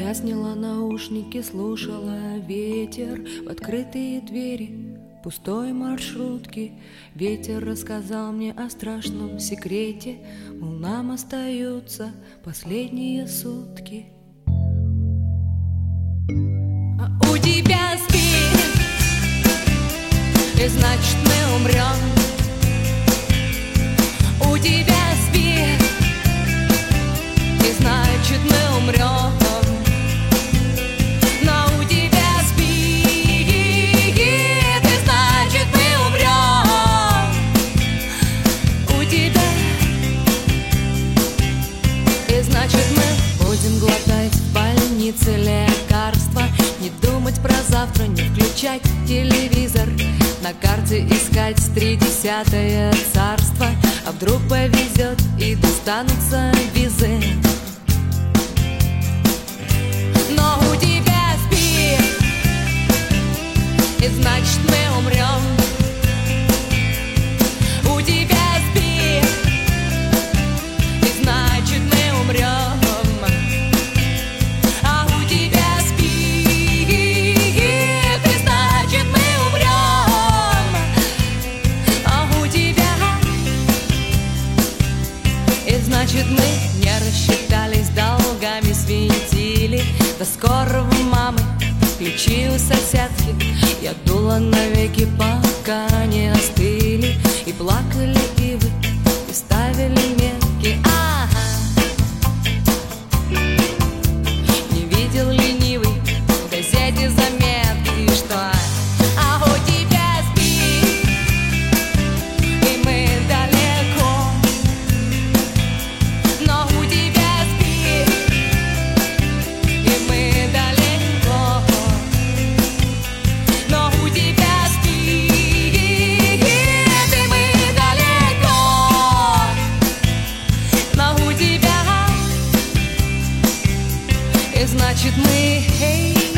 Я сняла наушники, слушала ветер в открытые двери пустой маршрутки. Ветер рассказал мне о страшном секрете, мол, нам остаются последние сутки. А у тебя спит, и значит мы умрем. У тебя спит, и значит мы умрем. Значит, мы будем глотать в больнице лекарства, не думать про завтра, не включать телевизор, на карте искать 30-е царство. А вдруг повезет и достанутся визы. Но у тебя спит, и значит мы умрем. У тебя спит, и значит мы умрем. А у тебя спит, и значит мы умрем. А у тебя, и значит мы не рассчитались долгами, свинтили до скорого мамы, ключи у соседки. Я дула навеки, пока не остыли, и плакали ивы, и ставили метки. Не видел ленивый в газете заметки, что а у тебя спит, и мы далеко. Но у тебя спит, и мы далеко. Но у тебя спит, и мы далеко. Но у тебя, и значит мы,